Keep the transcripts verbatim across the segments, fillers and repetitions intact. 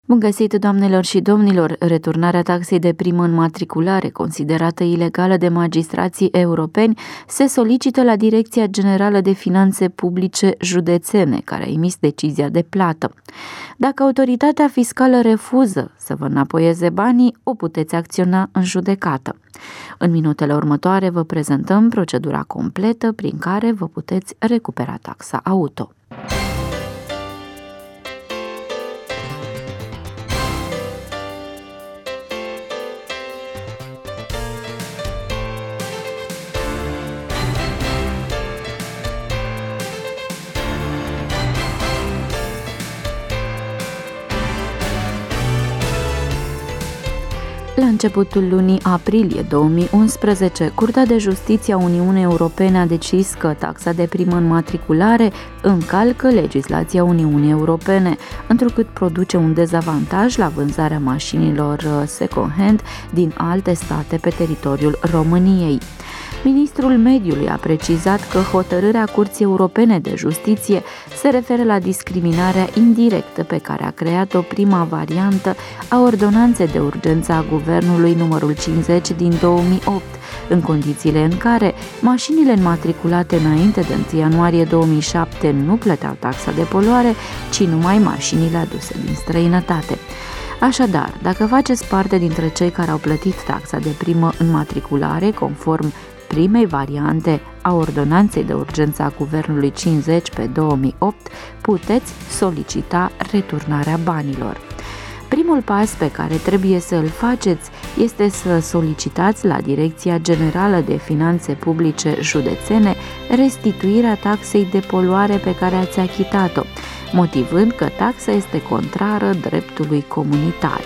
Bun găsit, doamnelor și domnilor! Returnarea taxei de primă înmatriculare, considerată ilegală de magistrații europeni, se solicită la Direcția Generală de Finanțe Publice Județene, care a emis decizia de plată. Dacă autoritatea fiscală refuză să vă înapoieze banii, o puteți acționa în judecată. În minutele următoare vă prezentăm procedura completă prin care vă puteți recupera taxa auto. La începutul lunii aprilie două mii unsprezece, Curtea de Justiție a Uniunii Europene a decis că taxa de primă înmatriculare încalcă legislația Uniunii Europene, întrucât produce un dezavantaj la vânzarea mașinilor second-hand din alte state pe teritoriul României. Ministrul Mediului a precizat că hotărârea Curții Europene de Justiție se referă la discriminarea indirectă pe care a creat-o prima variantă a ordonanței de urgență a Guvernului numărul cincizeci din două mii opt, în condițiile în care mașinile înmatriculate înainte de întâi ianuarie două mii șapte nu plăteau taxa de poluare, ci numai mașinile aduse din străinătate. Așadar, dacă faceți parte dintre cei care au plătit taxa de primă înmatriculare conform primei variante a ordonanței de urgență a Guvernului cincizeci pe două mii opt, puteți solicita returnarea banilor. Primul pas pe care trebuie să îl faceți este să solicitați la Direcția Generală de Finanțe Publice Județene restituirea taxei de poluare pe care ați achitat-o, motivând că taxa este contrară dreptului comunitar.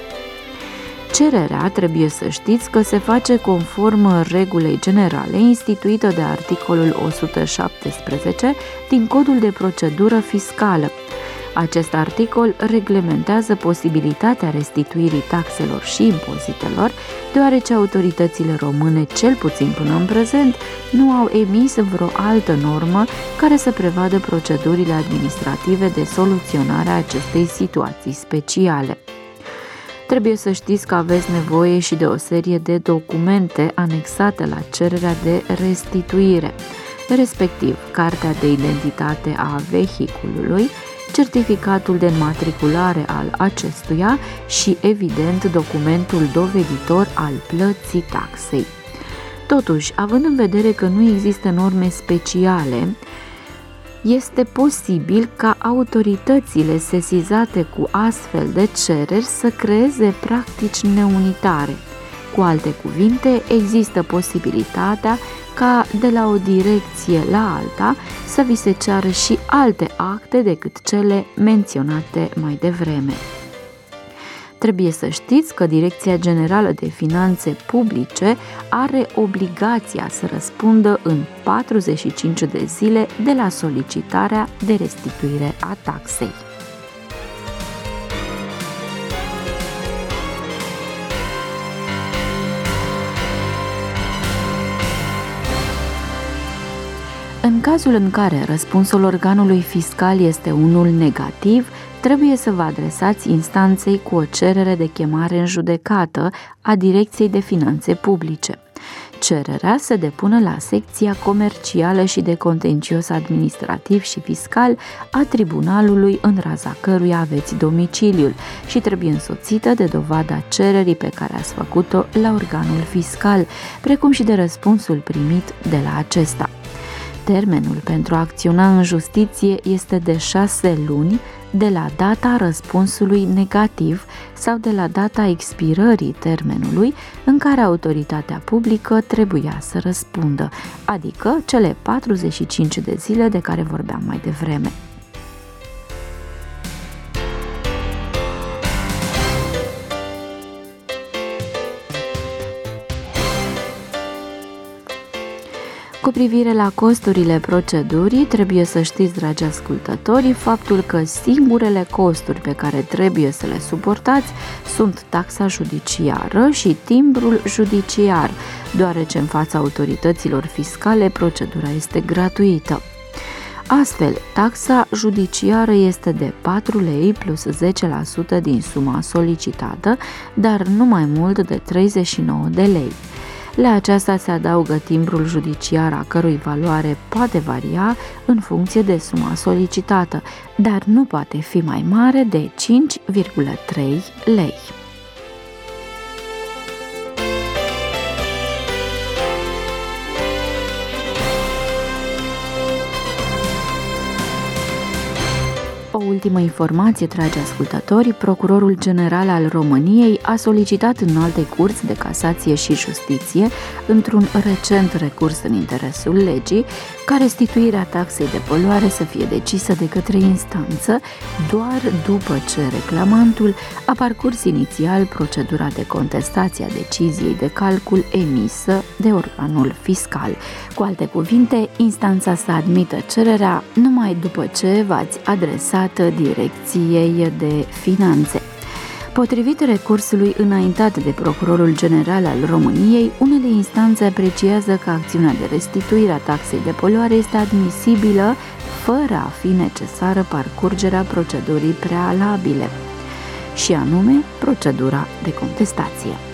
Cererea, trebuie să știți că se face conform regulii generale instituită de articolul o sută șaptesprezece din Codul de Procedură Fiscală. Acest articol reglementează posibilitatea restituirii taxelor și impozitelor, deoarece autoritățile române, cel puțin până în prezent, nu au emis vreo altă normă care să prevadă procedurile administrative de soluționare a acestei situații speciale. Trebuie să știți că aveți nevoie și de o serie de documente anexate la cererea de restituire, respectiv cartea de identitate a vehiculului, certificatul de înmatriculare al acestuia și, evident, documentul doveditor al plății taxei. Totuși, având în vedere că nu există norme speciale, este posibil ca autoritățile sesizate cu astfel de cereri să creeze practici neunitare. Cu alte cuvinte, există posibilitatea ca de la o direcție la alta să vi se ceară și alte acte decât cele menționate mai devreme. Trebuie să știți că Direcția Generală de Finanțe Publice are obligația să răspundă în patruzeci și cinci de zile de la solicitarea de restituire a taxei. În cazul în care răspunsul organului fiscal este unul negativ, trebuie să vă adresați instanței cu o cerere de chemare în judecată a Direcției de Finanțe Publice. Cererea se depune la secția comercială și de contencios administrativ și fiscal a tribunalului în raza căruia aveți domiciliul și trebuie însoțită de dovada cererii pe care ați făcut-o la organul fiscal, precum și de răspunsul primit de la acesta. Termenul pentru a acționa în justiție este de șase luni de la data răspunsului negativ sau de la data expirării termenului în care autoritatea publică trebuia să răspundă, adică cele patruzeci și cinci de zile de care vorbeam mai devreme. Cu privire la costurile procedurii, trebuie să știți, dragi ascultători, faptul că singurele costuri pe care trebuie să le suportați sunt taxa judiciară și timbrul judiciar, deoarece în fața autorităților fiscale procedura este gratuită. Astfel, taxa judiciară este de patru lei plus zece la sută din suma solicitată, dar nu mai mult de treizeci și nouă de lei. La aceasta se adaugă timbrul judiciar, a cărui valoare poate varia în funcție de suma solicitată, dar nu poate fi mai mare de cinci virgulă trei lei. O ultimă informație, dragi ascultători, Procurorul General al României a solicitat în alte curți de casație și justiție, într-un recent recurs în interesul legii, ca restituirea taxei de poluare să fie decisă de către instanță doar după ce reclamantul a parcurs inițial procedura de contestație a deciziei de calcul emisă de organul fiscal. Cu alte cuvinte, instanța să admită cererea numai după ce v-ați adresat Direcției de Finanțe. Potrivit recursului înaintat de Procurorul General al României, unele instanțe apreciază că acțiunea de restituire a taxei de poluare este admisibilă fără a fi necesară parcurgerea procedurii prealabile, și anume procedura de contestație.